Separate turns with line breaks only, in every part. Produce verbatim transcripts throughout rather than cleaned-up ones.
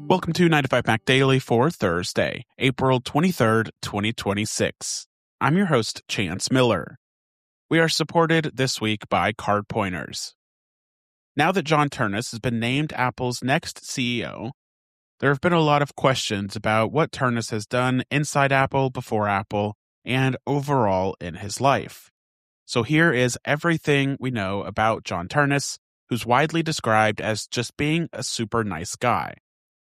Welcome to nine to five Mac Daily for Thursday, April twenty-third, twenty twenty-six. I'm your host, Chance Miller. We are supported this week by Card Pointers. Now that John Ternus has been named Apple's next C E O, there have been a lot of questions about what Ternus has done inside Apple, before Apple, and overall in his life. So here is everything we know about John Ternus, who's widely described as just being a super nice guy.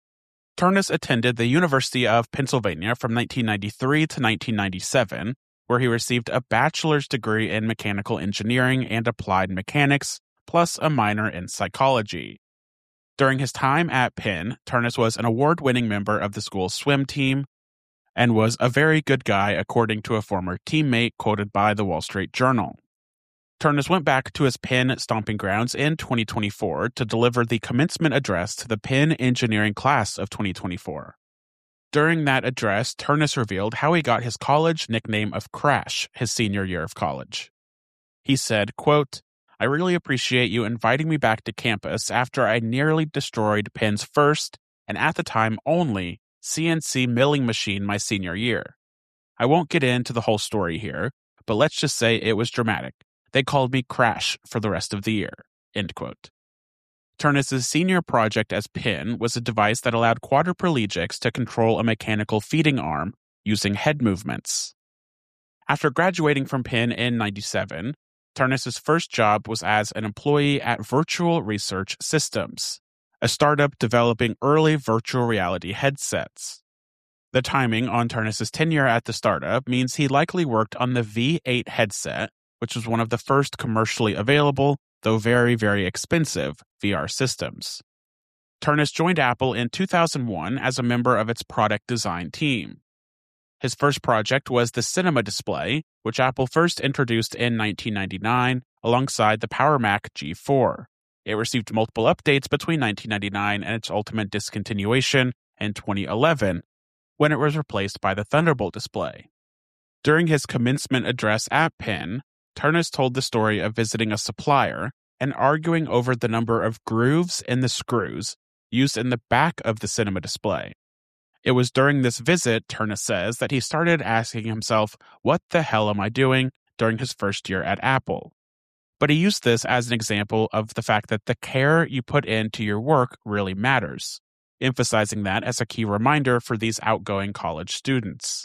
Ternus attended the University of Pennsylvania from nineteen ninety-three to nineteen ninety-seven, where he received a bachelor's degree in mechanical engineering and applied mechanics, plus a minor in psychology. During his time at Penn, Ternus was an award-winning member of the school's swim team and was a very good guy, according to a former teammate quoted by the Wall Street Journal. Ternus went back to his Penn stomping grounds in twenty twenty-four to deliver the commencement address to the Penn engineering class of twenty twenty-four. During that address, Ternus revealed how he got his college nickname of Crash his senior year of college. He said, quote, "I really appreciate you inviting me back to campus after I nearly destroyed Penn's first, and at the time only, C N C milling machine my senior year. I won't get into the whole story here, but let's just say it was dramatic. They called me Crash for the rest of the year." End quote. Ternus' senior project as Penn was a device that allowed quadriplegics to control a mechanical feeding arm using head movements. After graduating from Penn in ninety-seven, Ternus' first job was as an employee at Virtual Research Systems, a startup developing early virtual reality headsets. The timing on Ternus' tenure at the startup means he likely worked on the V eight headset, which was one of the first commercially available, though very, very expensive, V R systems. Ternus joined Apple in two thousand one as a member of its product design team. His first project was the Cinema Display, which Apple first introduced in nineteen ninety-nine alongside the Power Mac G four. It received multiple updates between nineteen ninety-nine and its ultimate discontinuation in twenty eleven, when it was replaced by the Thunderbolt display. During his commencement address at Penn, Ternus told the story of visiting a supplier and arguing over the number of grooves in the screws used in the back of the Cinema Display. It was during this visit, Ternus says, that he started asking himself, what the hell am I doing, during his first year at Apple. But he used this as an example of the fact that the care you put into your work really matters, emphasizing that as a key reminder for these outgoing college students.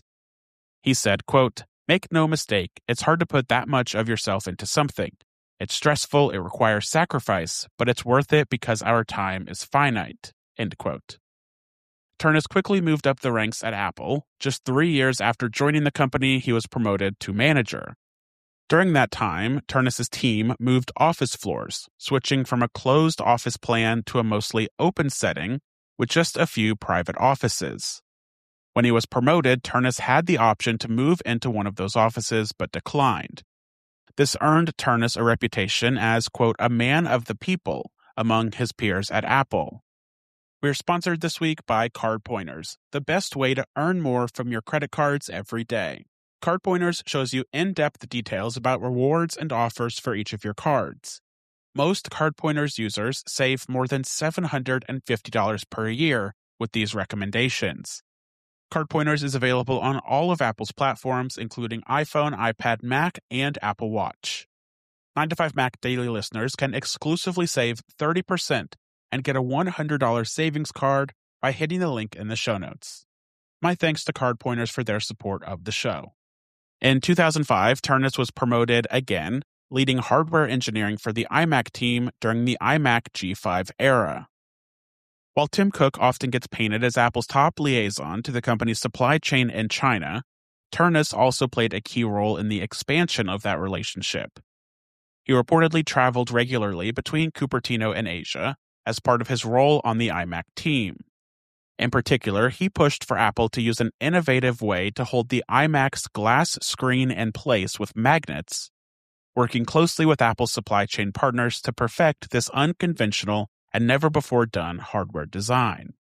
He said, quote, "Make no mistake, it's hard to put that much of yourself into something. It's stressful, it requires sacrifice, but it's worth it because our time is finite." End quote. Ternus quickly moved up the ranks at Apple. Just three years after joining the company, he was promoted to manager. During that time, Ternus' team moved office floors, switching from a closed office plan to a mostly open setting with just a few private offices. When he was promoted, Ternus had the option to move into one of those offices but declined. This earned Ternus a reputation as, quote, "a man of the people" among his peers at Apple. We're sponsored this week by Card Pointers, the best way to earn more from your credit cards every day. Card Pointers shows you in-depth details about rewards and offers for each of your cards. Most Card Pointers users save more than seven hundred fifty dollars per year with these recommendations. Card Pointers is available on all of Apple's platforms, including iPhone, iPad, Mac, and Apple Watch. nine to five Mac Daily listeners can exclusively save thirty percent and get a one hundred dollars savings card by hitting the link in the show notes. My thanks to Card Pointers for their support of the show. In two thousand five, Ternus was promoted again, leading hardware engineering for the iMac team during the iMac G five era. While Tim Cook often gets painted as Apple's top liaison to the company's supply chain in China, Ternus also played a key role in the expansion of that relationship. He reportedly traveled regularly between Cupertino and Asia as part of his role on the iMac team. In particular, he pushed for Apple to use an innovative way to hold the iMac's glass screen in place with magnets, working closely with Apple's supply chain partners to perfect this unconventional and never-before-done hardware design.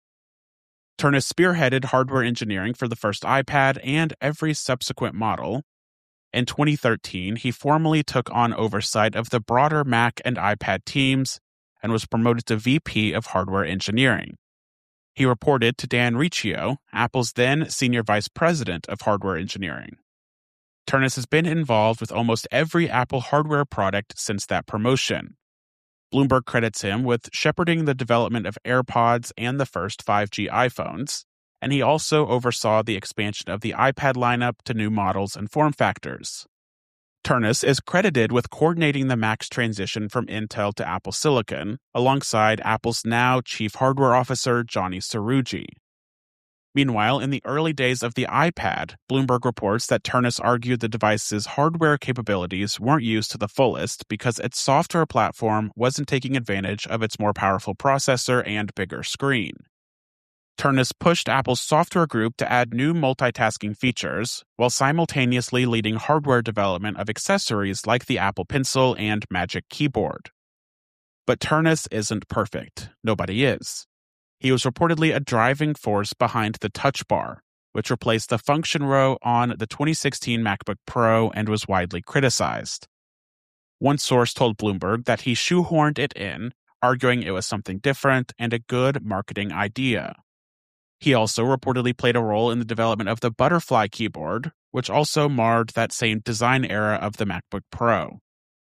Ternus spearheaded hardware engineering for the first iPad and every subsequent model. In twenty thirteen, he formally took on oversight of the broader Mac and iPad teams and was promoted to V P of Hardware Engineering. He reported to Dan Riccio, Apple's then senior vice president of hardware engineering. Ternus has been involved with almost every Apple hardware product since that promotion. Bloomberg credits him with shepherding the development of AirPods and the first five G iPhones, and he also oversaw the expansion of the iPad lineup to new models and form factors. Ternus is credited with coordinating the Mac's transition from Intel to Apple Silicon, alongside Apple's now Chief Hardware Officer Johnny Srouji. Meanwhile, in the early days of the iPad, Bloomberg reports that Ternus argued the device's hardware capabilities weren't used to the fullest because its software platform wasn't taking advantage of its more powerful processor and bigger screen. Ternus pushed Apple's software group to add new multitasking features, while simultaneously leading hardware development of accessories like the Apple Pencil and Magic Keyboard. But Ternus isn't perfect. Nobody is. He was reportedly a driving force behind the Touch Bar, which replaced the function row on the twenty sixteen MacBook Pro and was widely criticized. One source told Bloomberg that he shoehorned it in, arguing it was something different and a good marketing idea. He also reportedly played a role in the development of the Butterfly keyboard, which also marred that same design era of the MacBook Pro.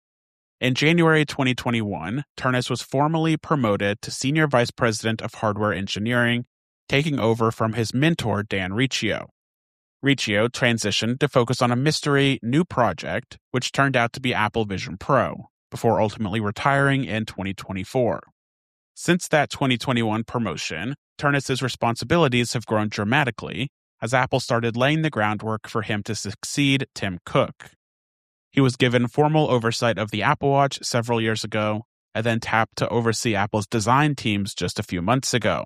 In January twenty twenty-one, Ternus was formally promoted to Senior Vice President of Hardware Engineering, taking over from his mentor Dan Riccio. Riccio transitioned to focus on a mystery new project, which turned out to be Apple Vision Pro, before ultimately retiring in twenty twenty-four. Since that twenty twenty-one promotion, Ternus's responsibilities have grown dramatically as Apple started laying the groundwork for him to succeed Tim Cook. He was given formal oversight of the Apple Watch several years ago, and then tapped to oversee Apple's design teams just a few months ago.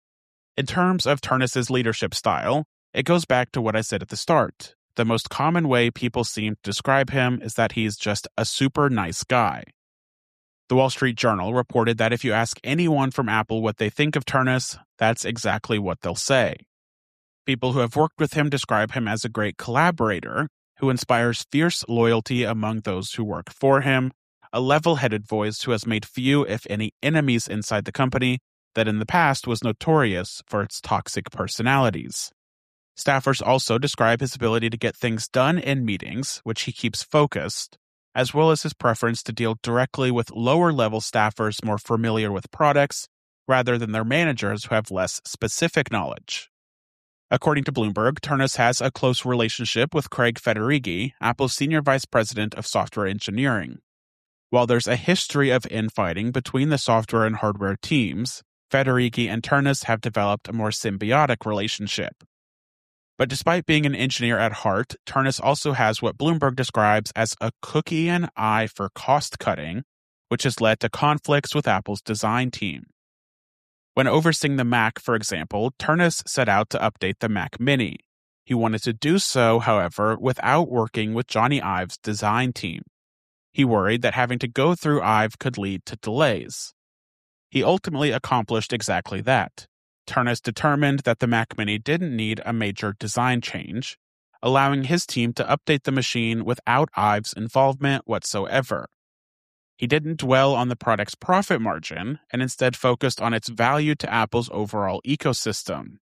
In terms of Ternus's leadership style, it goes back to what I said at the start. The most common way people seem to describe him is that he's just a super nice guy. The Wall Street Journal reported that if you ask anyone from Apple what they think of Ternus, that's exactly what they'll say. People who have worked with him describe him as a great collaborator who inspires fierce loyalty among those who work for him, a level-headed voice who has made few, if any, enemies inside the company that in the past was notorious for its toxic personalities. Staffers also describe his ability to get things done in meetings, which he keeps focused, as well as his preference to deal directly with lower-level staffers more familiar with products, rather than their managers who have less specific knowledge. According to Bloomberg, Ternus has a close relationship with Craig Federighi, Apple's Senior Vice President of Software Engineering. While there's a history of infighting between the software and hardware teams, Federighi and Ternus have developed a more symbiotic relationship. But despite being an engineer at heart, Ternus also has what Bloomberg describes as a cookie-an eye for cost-cutting, which has led to conflicts with Apple's design team. When overseeing the Mac, for example, Ternus set out to update the Mac Mini. He wanted to do so, however, without working with Johnny Ive's design team. He worried that having to go through Ive could lead to delays. He ultimately accomplished exactly that. Ternus determined that the Mac Mini didn't need a major design change, allowing his team to update the machine without Ive's involvement whatsoever. He didn't dwell on the product's profit margin and instead focused on its value to Apple's overall ecosystem.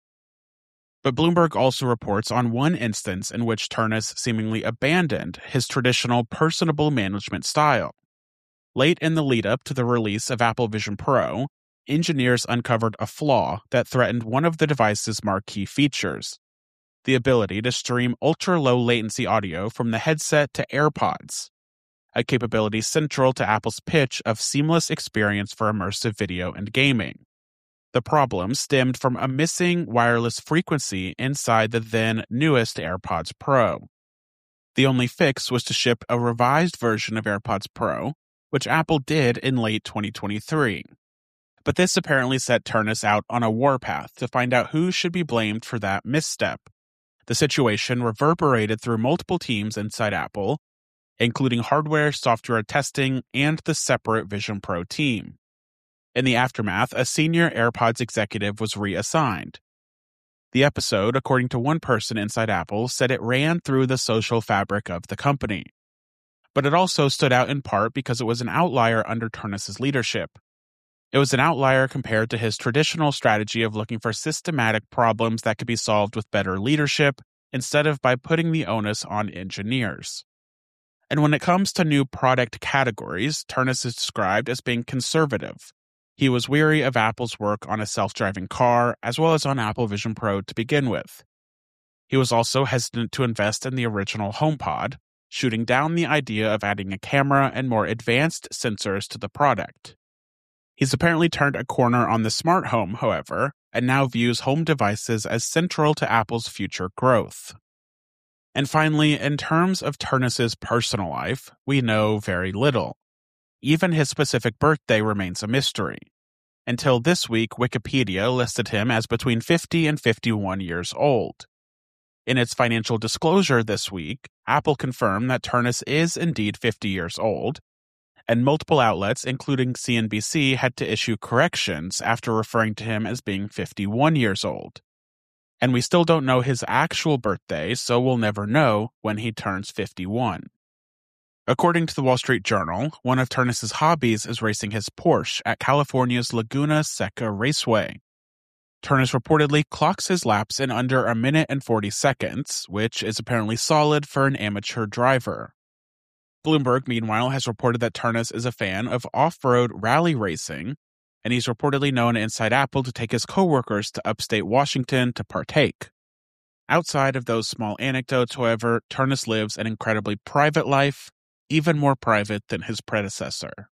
But Bloomberg also reports on one instance in which Ternus seemingly abandoned his traditional personable management style. Late in the lead-up to the release of Apple Vision Pro, engineers uncovered a flaw that threatened one of the device's marquee features: the ability to stream ultra-low latency audio from the headset to AirPods, a capability central to Apple's pitch of seamless experience for immersive video and gaming. The problem stemmed from a missing wireless frequency inside the then newest AirPods Pro. The only fix was to ship a revised version of AirPods Pro, which Apple did in late twenty twenty-three. But this apparently set Ternus out on a warpath to find out who should be blamed for that misstep. The situation reverberated through multiple teams inside Apple, including hardware, software testing, and the separate Vision Pro team. In the aftermath, a senior AirPods executive was reassigned. The episode, according to one person inside Apple, said it ran through the social fabric of the company. But it also stood out in part because it was an outlier under Ternus's leadership. It was an outlier compared to his traditional strategy of looking for systematic problems that could be solved with better leadership instead of by putting the onus on engineers. And when it comes to new product categories, Ternus is described as being conservative. He was weary of Apple's work on a self-driving car, as well as on Apple Vision Pro to begin with. He was also hesitant to invest in the original HomePod, shooting down the idea of adding a camera and more advanced sensors to the product. He's apparently turned a corner on the smart home, however, and now views home devices as central to Apple's future growth. And finally, in terms of Ternus's personal life, we know very little. Even his specific birthday remains a mystery. Until this week, Wikipedia listed him as between fifty and fifty-one years old. In its financial disclosure this week, Apple confirmed that Ternus is indeed fifty years old, and multiple outlets, including C N B C, had to issue corrections after referring to him as being fifty-one years old. And we still don't know his actual birthday, so we'll never know when he turns fifty-one. According to the Wall Street Journal, one of Ternus's hobbies is racing his Porsche at California's Laguna Seca Raceway. Ternus reportedly clocks his laps in under a minute and forty seconds, which is apparently solid for an amateur driver. Bloomberg, meanwhile, has reported that Ternus is a fan of off-road rally racing, and he's reportedly known inside Apple to take his coworkers to upstate Washington to partake. Outside of those small anecdotes, however, Ternus lives an incredibly private life, even more private than his predecessor.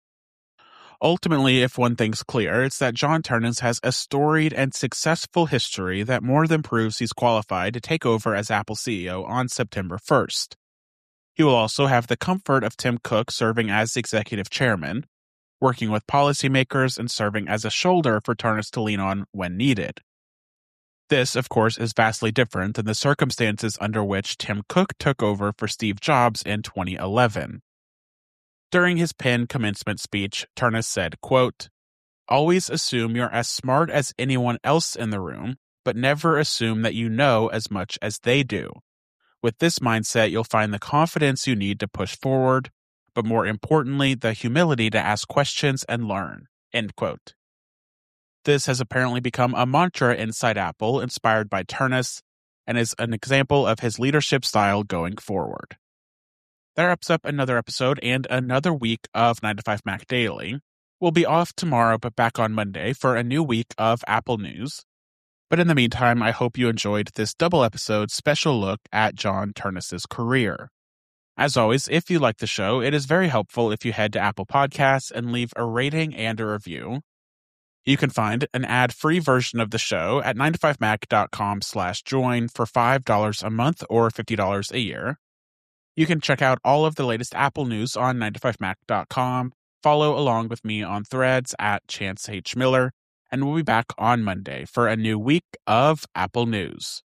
Ultimately, if one thing's clear, it's that John Ternus has a storied and successful history that more than proves he's qualified to take over as Apple C E O on September first. He will also have the comfort of Tim Cook serving as executive chairman, working with policymakers and serving as a shoulder for Ternus to lean on when needed. This, of course, is vastly different than the circumstances under which Tim Cook took over for Steve Jobs in twenty eleven. During his Penn commencement speech, Ternus said, quote, "Always assume you're as smart as anyone else in the room, but never assume that you know as much as they do. With this mindset, you'll find the confidence you need to push forward, but more importantly, the humility to ask questions and learn." End quote. This has apparently become a mantra inside Apple, inspired by Ternus, and is an example of his leadership style going forward. That wraps up another episode and another week of nine to five Mac Daily. We'll be off tomorrow, but back on Monday for a new week of Apple news. But in the meantime, I hope you enjoyed this double episode special look at John Ternus's career. As always, if you like the show, it is very helpful if you head to Apple Podcasts and leave a rating and a review. You can find an ad-free version of the show at nine to five mac dot com slash join for five dollars a month or fifty dollars a year. You can check out all of the latest Apple news on nine to five mac dot com, follow along with me on Threads at Chance H. Miller, and we'll be back on Monday for a new week of Apple news.